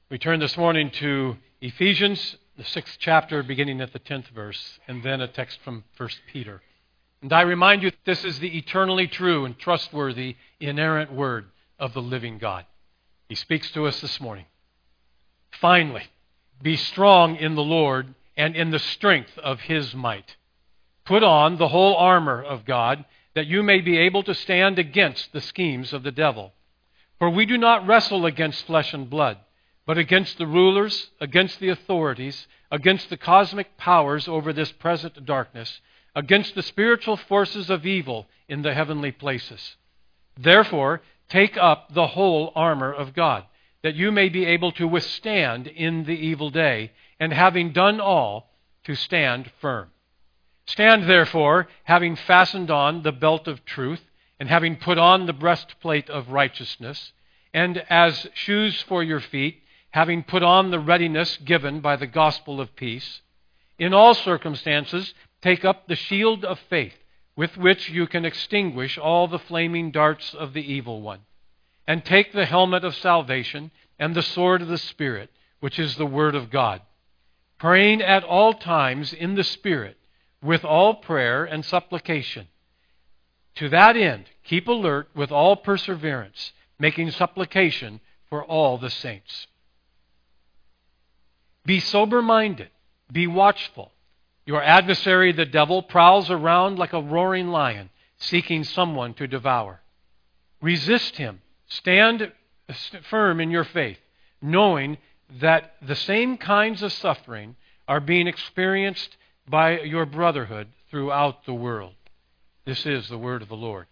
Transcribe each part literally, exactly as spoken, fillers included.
We turn this morning to Ephesians, the sixth chapter, beginning at the tenth verse, and then a text from First Peter. And I remind you that this is the eternally true and trustworthy, inerrant word of the living God. He speaks to us this morning. Finally, be strong in the Lord and in the strength of His might. Put on the whole armor of God, that you may be able to stand against the schemes of the devil. For we do not wrestle against flesh and blood, but against the rulers, against the authorities, against the cosmic powers over this present darkness, against the spiritual forces of evil in the heavenly places. Therefore, take up the whole armor of God, that you may be able to withstand in the evil day, and having done all, to stand firm. Stand therefore, having fastened on the belt of truth, and having put on the breastplate of righteousness, and as shoes for your feet, having put on the readiness given by the gospel of peace. In all circumstances, take up the shield of faith, with which you can extinguish all the flaming darts of the evil one. And take the helmet of salvation and the sword of the Spirit, which is the word of God, praying at all times in the Spirit, with all prayer and supplication. To that end, keep alert with all perseverance, making supplication for all the saints. Be sober-minded, be watchful. Your adversary, the devil, prowls around like a roaring lion, seeking someone to devour. Resist him. Stand firm in your faith, knowing that the same kinds of suffering are being experienced by your brotherhood throughout the world. This is the word of the Lord.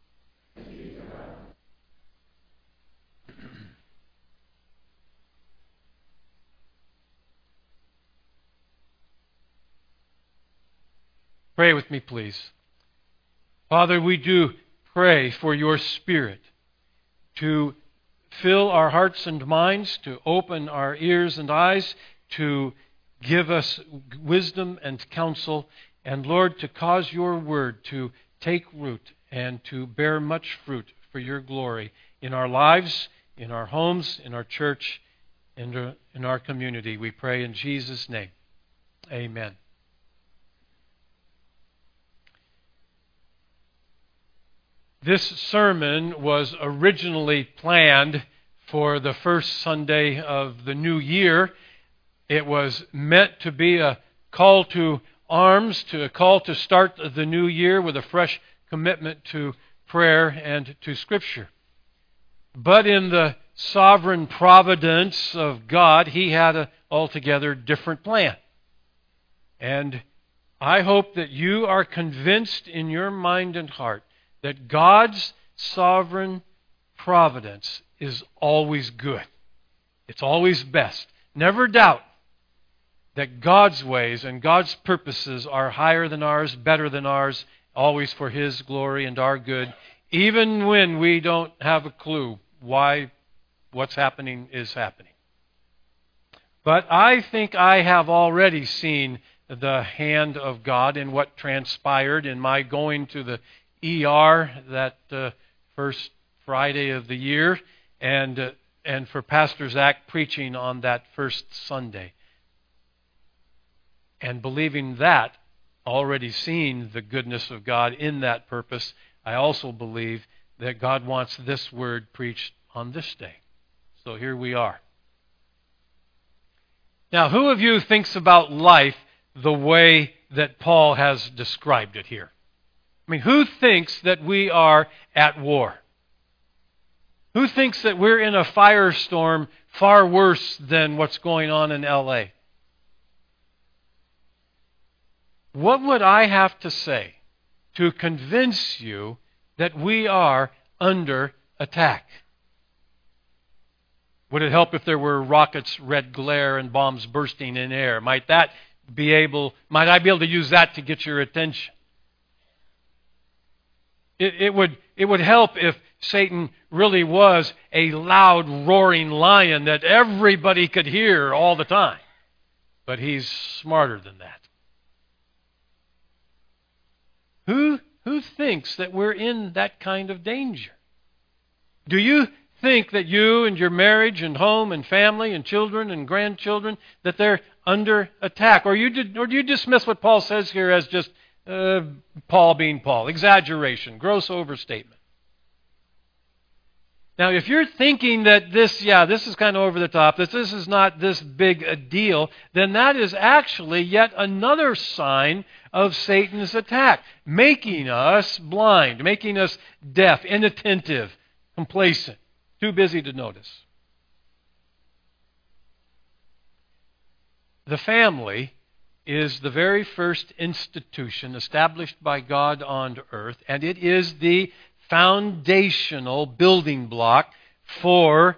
Pray with me, please. Father, we do pray for your Spirit to fill our hearts and minds, to open our ears and eyes, to give us wisdom and counsel, and Lord, to cause your word to take root and to bear much fruit for your glory in our lives, in our homes, in our church, and in our community. We pray in Jesus' name. Amen. This sermon was originally planned for the first Sunday of the new year. It was meant to be a call to arms, to a call to start the new year with a fresh commitment to prayer and to Scripture. But in the sovereign providence of God, He had an altogether different plan. And I hope that you are convinced in your mind and heart that God's sovereign providence is always good. It's always best. Never doubt that God's ways and God's purposes are higher than ours, better than ours, always for His glory and our good, even when we don't have a clue why what's happening is happening. But I think I have already seen the hand of God in what transpired in my going to the E R that uh, first Friday of the year, and uh, and for Pastor Zach preaching on that first Sunday. And believing that, already seeing the goodness of God in that purpose, I also believe that God wants this word preached on this day. So here we are. Now, who of you thinks about life the way that Paul has described it here? I mean, who thinks that we are at war? Who thinks that we're in a firestorm far worse than what's going on in L A? What would I have to say to convince you that we are under attack? Would it help if there were rockets, red glare, and bombs bursting in air? Might that be able, might I be able to use that to get your attention? It, it would it would help if Satan really was a loud, roaring lion that everybody could hear all the time. But he's smarter than that. Who who thinks that we're in that kind of danger? Do you think that you and your marriage and home and family and children and grandchildren, that they're under attack? Or, you did, or do you dismiss what Paul says here as just uh, Paul being Paul? Exaggeration, gross overstatement. Now, if you're thinking that this, yeah, this is kind of over the top, that this is not this big a deal, then that is actually yet another sign of Satan's attack, making us blind, making us deaf, inattentive, complacent, too busy to notice. The family is the very first institution established by God on earth, and it is the foundational building block for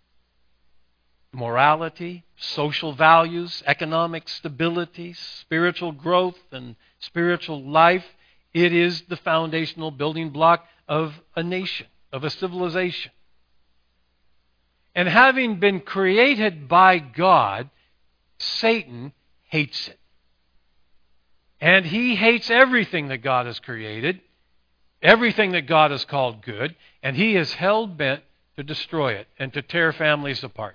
morality, social values, economic stability, spiritual growth, and spiritual life. It is the foundational building block of a nation, of a civilization. And having been created by God, Satan hates it. And he hates everything that God has created, everything that God has called good, and he is hell-bent to destroy it and to tear families apart.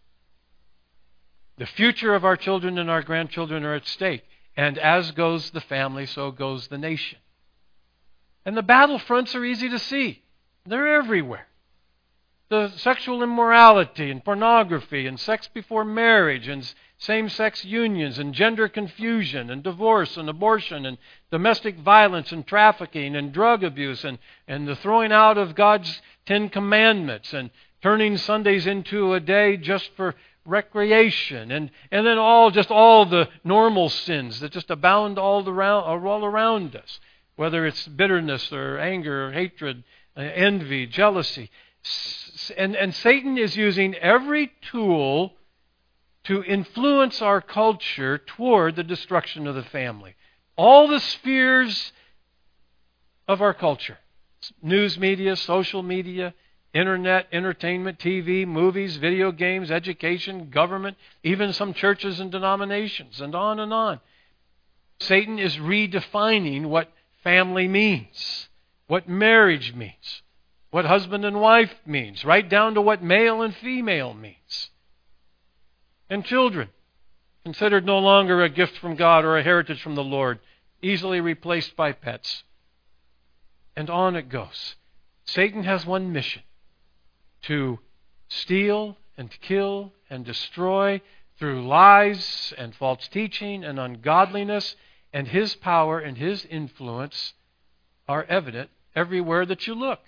The future of our children and our grandchildren are at stake, and as goes the family, so goes the nation. And the battlefronts are easy to see. They're everywhere. The sexual immorality and pornography and sex before marriage and same-sex unions and gender confusion and divorce and abortion and domestic violence and trafficking and drug abuse and, and the throwing out of God's Ten Commandments and turning Sundays into a day just for recreation and, and then all just all the normal sins that just abound all around, all around us, whether it's bitterness or anger or hatred, uh, envy, jealousy. And, and Satan is using every tool to influence our culture toward the destruction of the family. All the spheres of our culture, news media, social media, internet, entertainment, T V, movies, video games, education, government, even some churches and denominations, and on and on. Satan is redefining what family means, what marriage means, what husband and wife means, right down to what male and female means. And children, considered no longer a gift from God or a heritage from the Lord, easily replaced by pets. And on it goes. Satan has one mission: to steal and kill and destroy through lies and false teaching and ungodliness, and his power and his influence are evident everywhere that you look.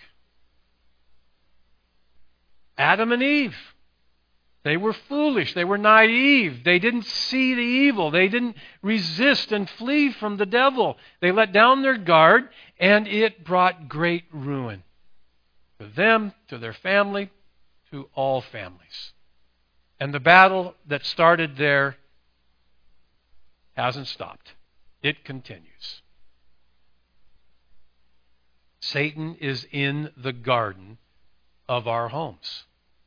Adam and Eve, they were foolish. They were naive. They didn't see the evil. They didn't resist and flee from the devil. They let down their guard, and it brought great ruin to them, to their family, to all families. And the battle that started there hasn't stopped. It continues. Satan is in the garden of our homes.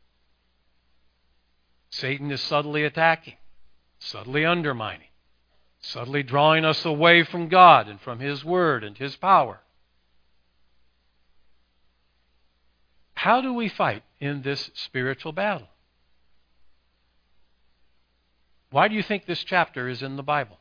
Satan is subtly attacking, subtly undermining, subtly drawing us away from God and from His Word and His power. How do we fight in this spiritual battle? Why do you think this chapter is in the Bible?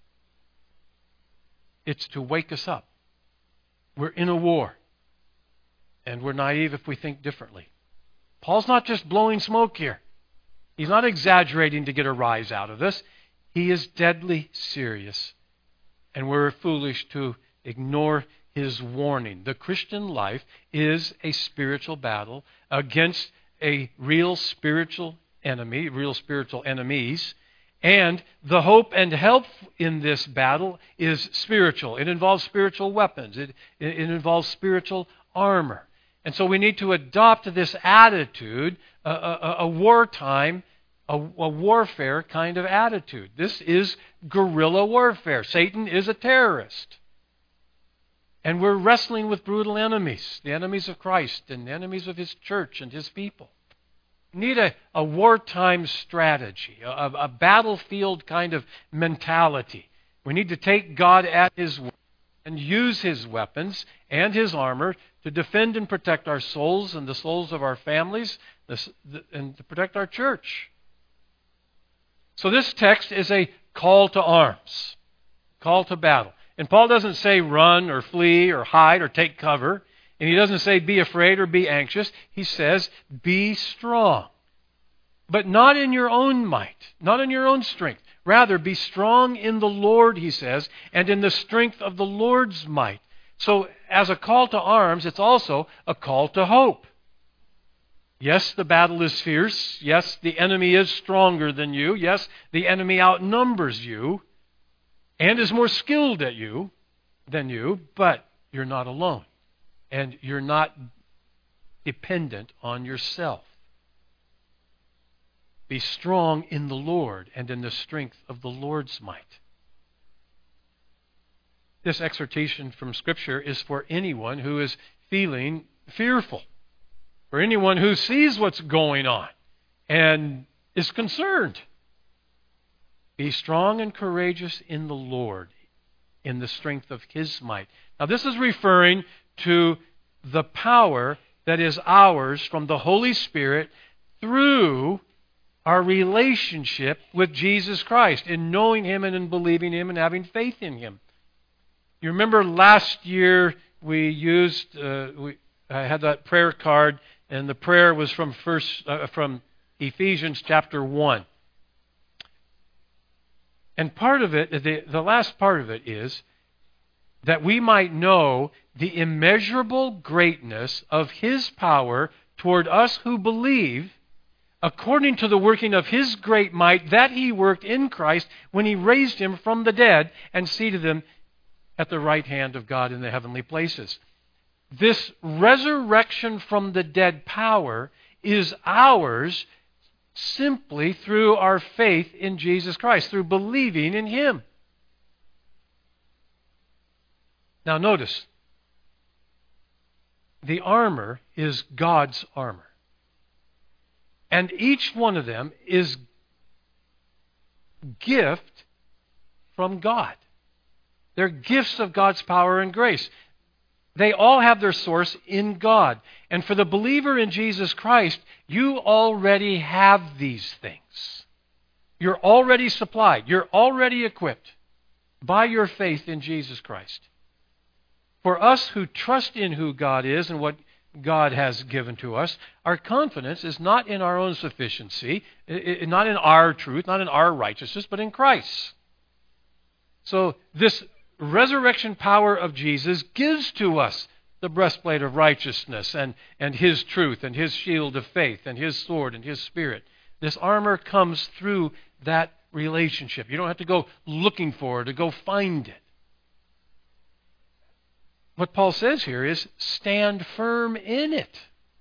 It's to wake us up. We're in a war, and we're naive if we think differently. Paul's not just blowing smoke here. He's not exaggerating to get a rise out of this. He is deadly serious, and we're foolish to ignore his warning. The Christian life is a spiritual battle against a real spiritual enemy, real spiritual enemies, and the hope and help in this battle is spiritual. It involves spiritual weapons. It, it involves spiritual armor. And so we need to adopt this attitude, a, a, a wartime, a, a warfare kind of attitude. This is guerrilla warfare. Satan is a terrorist. And we're wrestling with brutal enemies, the enemies of Christ and the enemies of His church and His people. We need a, a wartime strategy, a, a battlefield kind of mentality. We need to take God at His word and use His weapons and His armor to defend and protect our souls and the souls of our families and to protect our church. So this text is a call to arms, call to battle. And Paul doesn't say run or flee or hide or take cover. And he doesn't say be afraid or be anxious. He says be strong. But not in your own might, not in your own strength. Rather, be strong in the Lord, he says, and in the strength of the Lord's might. So as a call to arms, it's also a call to hope. Yes, the battle is fierce. Yes, the enemy is stronger than you. Yes, the enemy outnumbers you and is more skilled at you than you, but you're not alone. And you're not dependent on yourself. Be strong in the Lord and in the strength of the Lord's might. This exhortation from Scripture is for anyone who is feeling fearful, for anyone who sees what's going on and is concerned. Be strong and courageous in the Lord, in the strength of His might. Now, this is referring to the power that is ours from the Holy Spirit through our relationship with Jesus Christ, in knowing Him and in believing Him and having faith in Him. You remember last year we used, uh, we, I had that prayer card, and the prayer was from first uh, from Ephesians chapter one. And part of it, the, the last part of it is that we might know the immeasurable greatness of His power toward us who believe, according to the working of His great might that He worked in Christ when He raised Him from the dead and seated Him at the right hand of God in the heavenly places. This resurrection from the dead power is ours simply through our faith in Jesus Christ, through believing in Him. Now notice, the armor is God's armor. And each one of them is gift from God. They're gifts of God's power and grace. They all have their source in God. And for the believer in Jesus Christ, you already have these things. You're already supplied. You're already equipped by your faith in Jesus Christ. For us who trust in who God is and what God has given to us, our confidence is not in our own sufficiency, not in our truth, not in our righteousness, but in Christ. So this resurrection power of Jesus gives to us the breastplate of righteousness and, and His truth and His shield of faith and His sword and His Spirit. This armor comes through that relationship. You don't have to go looking for it, to go find it. What Paul says here is stand firm in it.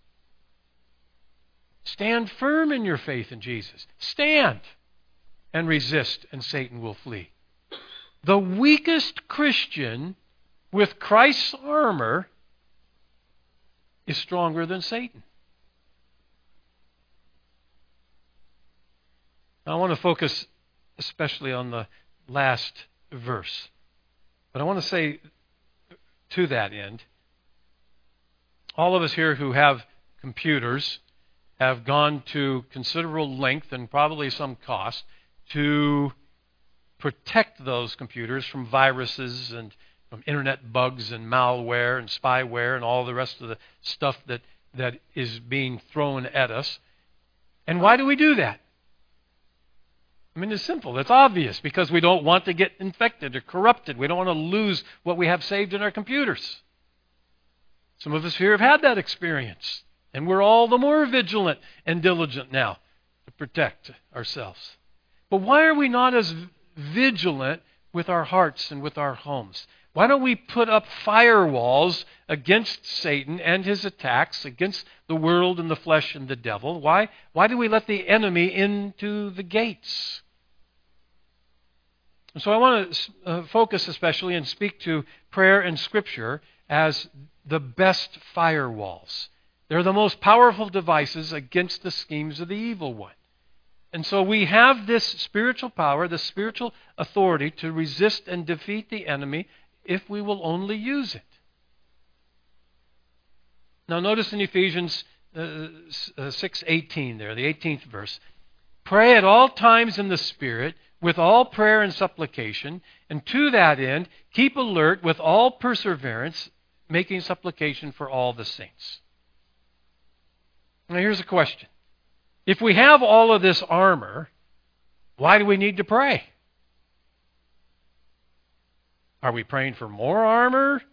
Stand firm in your faith in Jesus. Stand and resist, and Satan will flee. The weakest Christian with Christ's armor is stronger than Satan. Now, I want to focus especially on the last verse. But I want to say to that end, all of us here who have computers have gone to considerable length and probably some cost to protect those computers from viruses and from internet bugs and malware and spyware and all the rest of the stuff that, that is being thrown at us. And why do we do that? I mean, it's simple. It's obvious, because we don't want to get infected or corrupted. We don't want to lose what we have saved in our computers. Some of us here have had that experience, and we're all the more vigilant and diligent now to protect ourselves. But why are we not as vigilant with our hearts and with our homes? Why don't we put up firewalls against Satan and his attacks, against the world and the flesh and the devil? Why, why do we let the enemy into the gates? And so I want to uh, focus especially and speak to prayer and Scripture as the best firewalls. They're the most powerful devices against the schemes of the evil one. And so we have this spiritual power, this spiritual authority to resist and defeat the enemy if we will only use it. Now notice in Ephesians uh, six eighteen there, the eighteenth verse. Pray at all times in the Spirit, with all prayer and supplication, and to that end keep alert with all perseverance, making supplication for all the saints. Now here's a question. If we have all of this armor, why do we need to pray? Are we praying for more armor?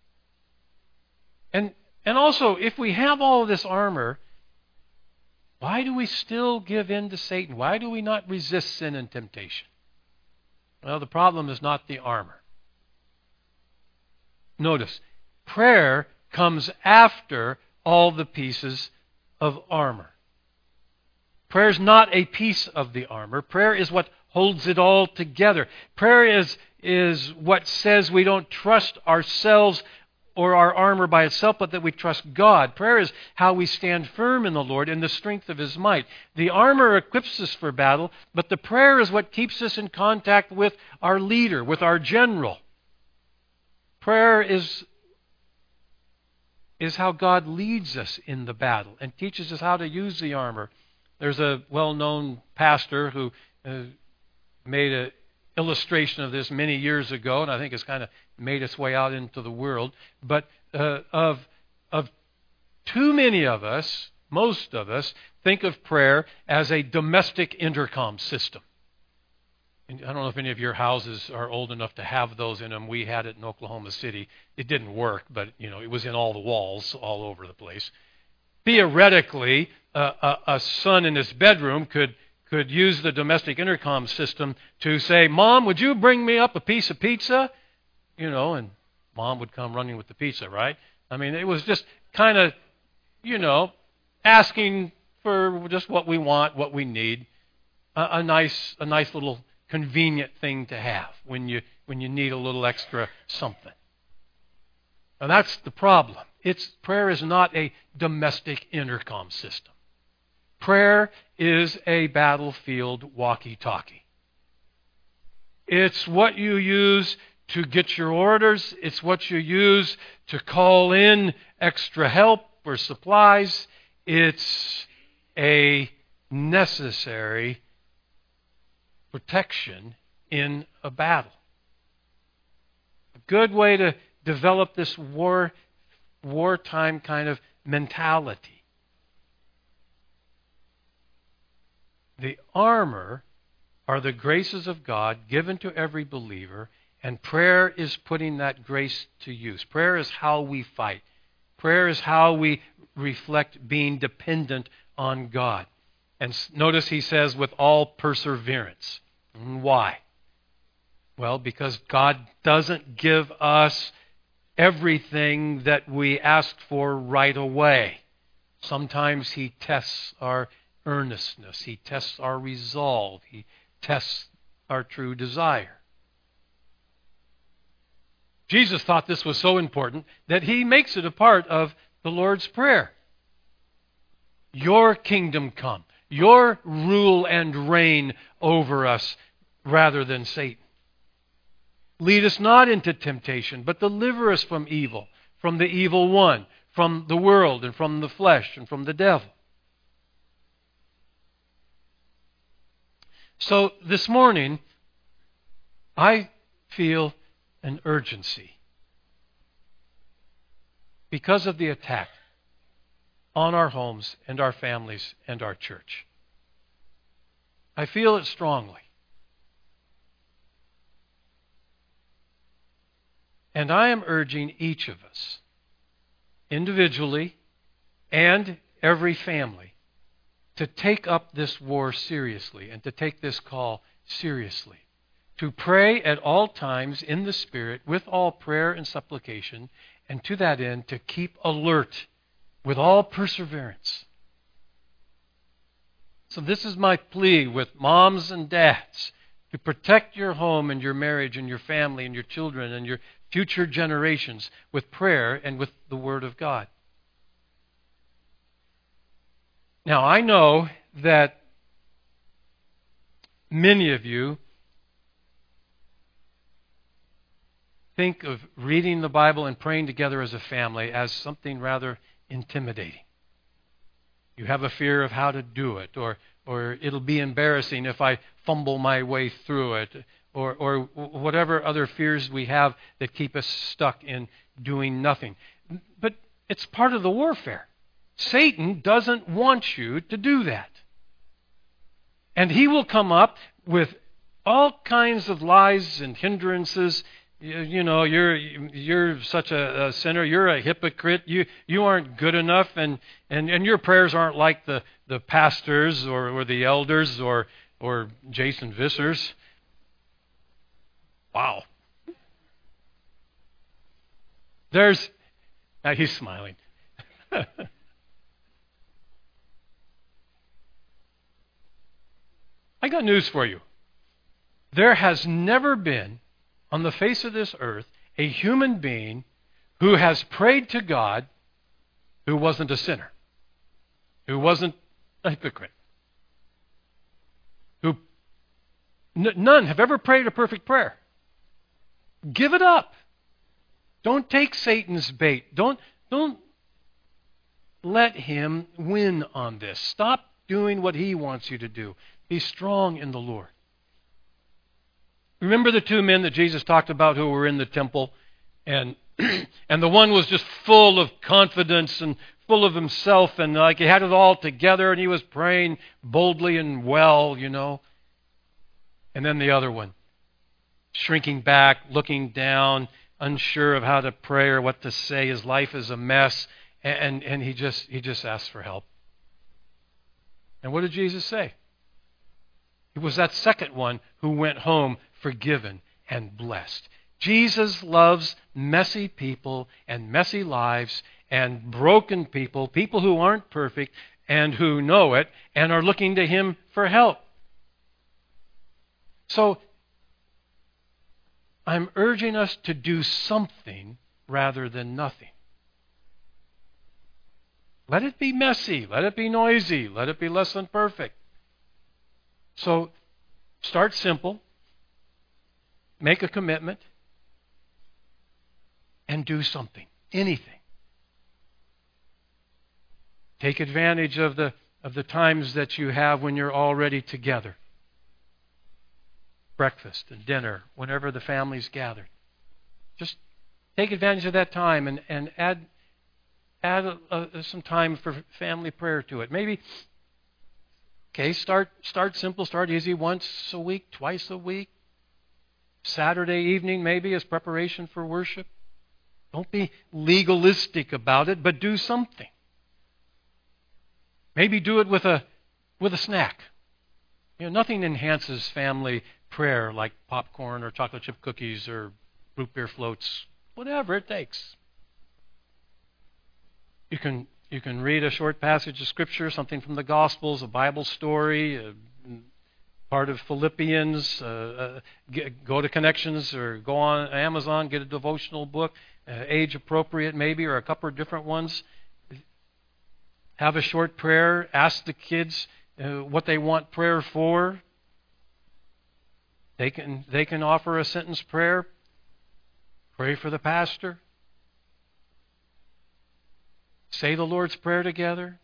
And and also, if we have all of this armor, why do we still give in to Satan? Why do we not resist sin and temptation? Well, the problem is not the armor. Notice, prayer comes after all the pieces of armor. Prayer is not a piece of the armor. Prayer is what holds it all together. Prayer is, is what says we don't trust ourselves or our armor by itself, but that we trust God. Prayer is how we stand firm in the Lord in the strength of His might. The armor equips us for battle, but the prayer is what keeps us in contact with our leader, with our general. Prayer is, is how God leads us in the battle and teaches us how to use the armor. There's a well-known pastor who uh, made an illustration of this many years ago, and I think it's kind of made its way out into the world. But uh, of of too many of us, most of us, think of prayer as a domestic intercom system. And I don't know if any of your houses are old enough to have those in them. We had it in Oklahoma City. It didn't work, but you know, it was in all the walls, all over the place. Theoretically, uh, a, a son in his bedroom could could use the domestic intercom system to say, "Mom, would you bring me up a piece of pizza?" You know, and Mom would come running with the pizza, right? I mean, it was just kind of, you know, asking for just what we want, what we need. A, a nice, a nice little convenient thing to have when you when you need a little extra something. And that's the problem. It's prayer is not a domestic intercom system. Prayer is a battlefield walkie-talkie. It's what you use to get your orders. It's what you use to call in extra help or supplies. It's a necessary protection in a battle. A good way to develop this war, wartime kind of mentality. The armor are the graces of God given to every believer, and prayer is putting that grace to use. Prayer is how we fight. Prayer is how we reflect being dependent on God. And notice he says, with all perseverance. Why? Well, because God doesn't give us everything that we ask for right away. Sometimes He tests our earnestness. He tests our resolve. He tests our true desire. Jesus thought this was so important that He makes it a part of the Lord's Prayer. Your kingdom come. Your rule and reign over us rather than Satan. Lead us not into temptation, but deliver us from evil, from the evil one, from the world and from the flesh and from the devil. So this morning, I feel an urgency because of the attack on our homes and our families and our church. I feel it strongly. And I am urging each of us, individually and every family, to take up this war seriously and to take this call seriously. To pray at all times in the Spirit with all prayer and supplication, and to that end to keep alert with all perseverance. So this is my plea with moms and dads, to protect your home and your marriage and your family and your children and your future generations with prayer and with the Word of God. Now, I know that many of you think of reading the Bible and praying together as a family as something rather intimidating. You have a fear of how to do it, or or it'll be embarrassing if I fumble my way through it, or or whatever other fears we have that keep us stuck in doing nothing. But it's part of the warfare. Satan doesn't want you to do that. And he will come up with all kinds of lies and hindrances. You, you know, you're you're such a, a sinner. You're a hypocrite. You you aren't good enough, and, and, and your prayers aren't like the, the pastors or, or the elders or or Jason Visser's. Wow. There's now he's smiling. I got news for you. There has never been on the face of this earth a human being who has prayed to God who wasn't a sinner, who wasn't a hypocrite, who n- none have ever prayed a perfect prayer. Give it up. Don't take Satan's bait. Don't don't let him win on this. Stop doing what he wants you to do. Be strong in the Lord. Remember the two men that Jesus talked about who were in the temple? And and the one was just full of confidence and full of himself, and like he had it all together, and he was praying boldly and well, you know. And then the other one, shrinking back, looking down, unsure of how to pray or what to say. His life is a mess, and, and he just he just asked for help. And what did Jesus say? It was that second one who went home forgiven and blessed. Jesus loves messy people and messy lives and broken people, people who aren't perfect and who know it and are looking to him for help. So I'm urging us to do something rather than nothing. Let it be messy. Let it be noisy. Let it be less than perfect. So start simple. Make a commitment. And do something. Anything. Take advantage of the of the times that you have when you're already together. Breakfast and dinner, whenever the family's gathered. Just take advantage of that time and, and add add a, a, some time for family prayer to it. Maybe, okay, start start simple, start easy, once a week, twice a week. Saturday evening maybe as preparation for worship. Don't be legalistic about it, but do something. Maybe do it with a with a snack. You know, nothing enhances family prayer like popcorn or chocolate chip cookies or root beer floats, whatever it takes. You can you can read a short passage of Scripture, something from the Gospels, a Bible story, a part of Philippians. Uh, uh, get, go to Connections or go on Amazon, get a devotional book, uh, age appropriate maybe, or a couple of different ones. Have a short prayer. Ask the kids uh, what they want prayer for. They can they can offer a sentence prayer. Pray for the pastor. Say the Lord's Prayer together.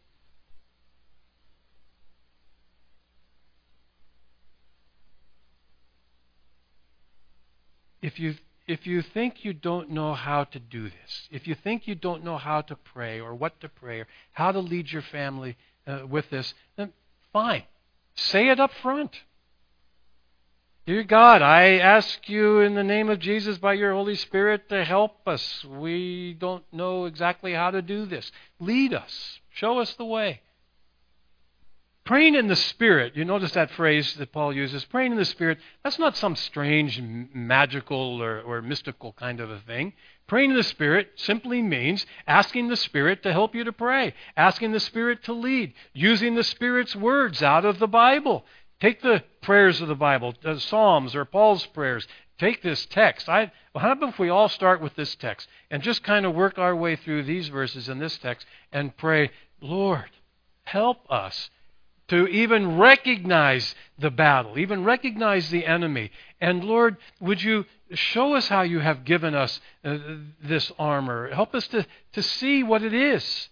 If you if you think you don't know how to do this, if you think you don't know how to pray or what to pray or how to lead your family uh, with this, then fine. Say it up front. Dear God, I ask you in the name of Jesus by your Holy Spirit to help us. We don't know exactly how to do this. Lead us. Show us the way. Praying in the Spirit, you notice that phrase that Paul uses, praying in the Spirit, that's not some strange, magical or, or mystical kind of a thing. Praying in the Spirit simply means asking the Spirit to help you to pray, asking the Spirit to lead, using the Spirit's words out of the Bible. Take the prayers of the Bible, the Psalms or Paul's prayers. Take this text. I, well, how about if we all start with this text and just kind of work our way through these verses in this text and pray, Lord, help us to even recognize the battle, even recognize the enemy. And Lord, would you show us how you have given us uh, this armor. Help us to, to see what it is.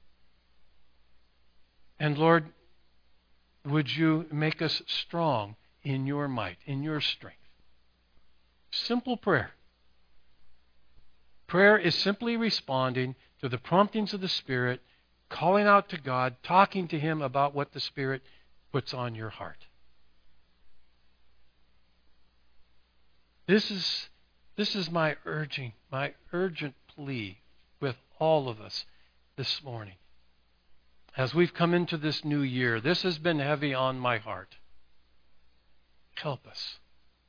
And Lord, would you make us strong in your might, in your strength? Simple prayer. Prayer is simply responding to the promptings of the Spirit, calling out to God, talking to Him about what the Spirit puts on your heart. This is, this is my urging, my urgent plea with all of us this morning. As we've come into this new year, this has been heavy on my heart. Help us.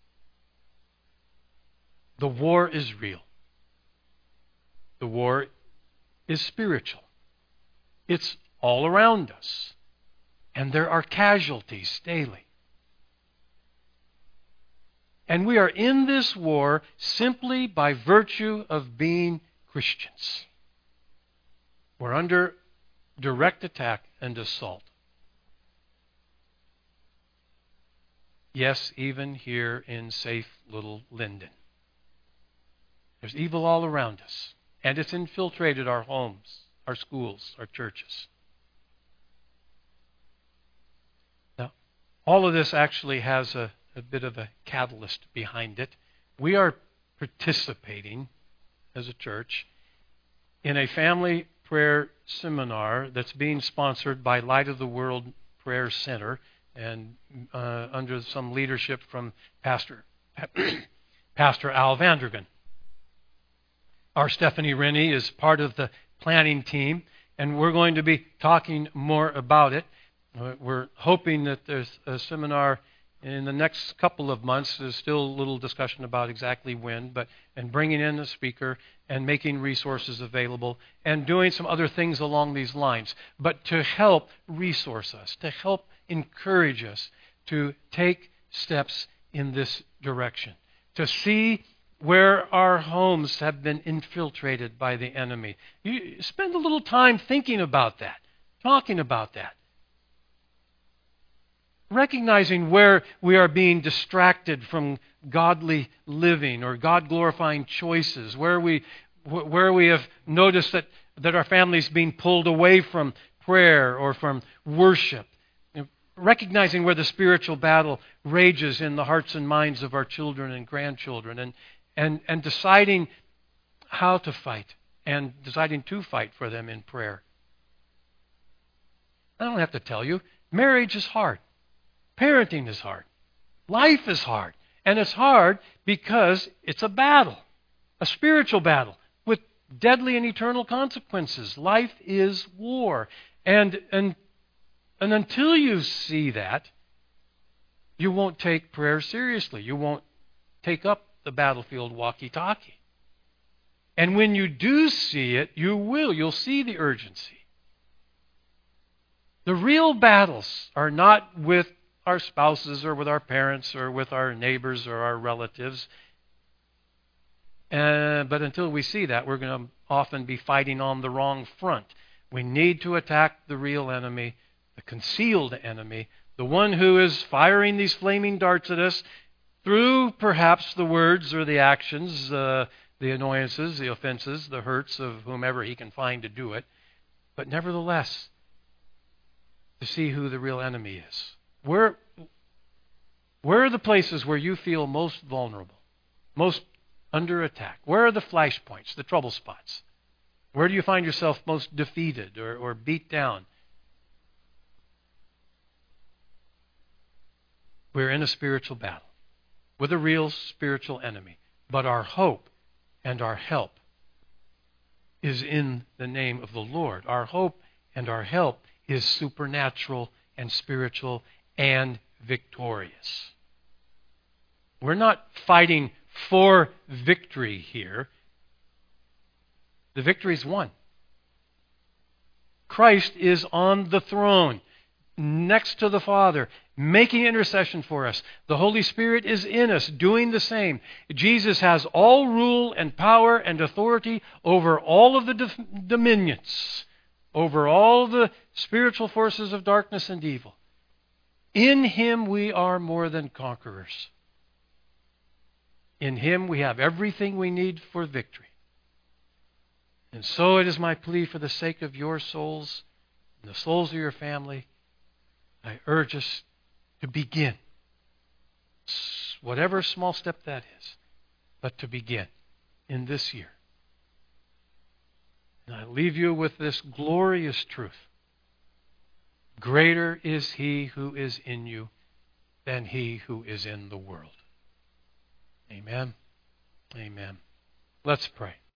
The war is real. The war is spiritual. It's all around us. And there are casualties daily. And we are in this war simply by virtue of being Christians. We're under direct attack and assault. Yes, even here in safe little Linden. There's evil all around us. And it's infiltrated our homes, our schools, our churches. Now, all of this actually has a, a bit of a catalyst behind it. We are participating as a church in a family prayer seminar that's being sponsored by Light of the World Prayer Center and uh, under some leadership from Pastor, Pastor Al Vandergen. Our Stephanie Rennie is part of the planning team, and we're going to be talking more about it. We're hoping that there's a seminar in the next couple of months. There's still a little discussion about exactly when, but and bringing in a speaker and making resources available and doing some other things along these lines, but to help resource us, to help encourage us to take steps in this direction, to see where our homes have been infiltrated by the enemy. You spend a little time thinking about that, talking about that. Recognizing where we are being distracted from godly living or God-glorifying choices, where we where we have noticed that, that our family is being pulled away from prayer or from worship. Recognizing where the spiritual battle rages in the hearts and minds of our children and grandchildren, and And, and deciding how to fight and deciding to fight for them in prayer. I don't have to tell you, marriage is hard. Parenting is hard. Life is hard. And it's hard because it's a battle, a spiritual battle with deadly and eternal consequences. Life is war. And, and, and until you see that, you won't take prayer seriously. You won't take up the battlefield walkie-talkie. And when you do see it, you will. You'll see the urgency. The real battles are not with our spouses or with our parents or with our neighbors or our relatives. Uh, but until we see that, we're going to often be fighting on the wrong front. We need to attack the real enemy, the concealed enemy, the one who is firing these flaming darts at us through perhaps the words or the actions, uh, the annoyances, the offenses, the hurts of whomever he can find to do it. But nevertheless, to see who the real enemy is. Where, where are the places where you feel most vulnerable, most under attack? Where are the flashpoints, the trouble spots? Where do you find yourself most defeated or, or beat down? We're in a spiritual battle with a real spiritual enemy. But our hope and our help is in the name of the Lord. Our hope and our help is supernatural and spiritual and victorious. We're not fighting for victory here. The victory is won. Christ is on the throne, next to the Father, making intercession for us. The Holy Spirit is in us, doing the same. Jesus has all rule and power and authority over all of the do- dominions, over all the spiritual forces of darkness and evil. In Him we are more than conquerors. In Him we have everything we need for victory. And so it is my plea for the sake of your souls and the souls of your family, I urge us to begin. Whatever small step that is, but to begin in this year. And I leave you with this glorious truth. Greater is He who is in you than he who is in the world. Amen. Amen. Let's pray.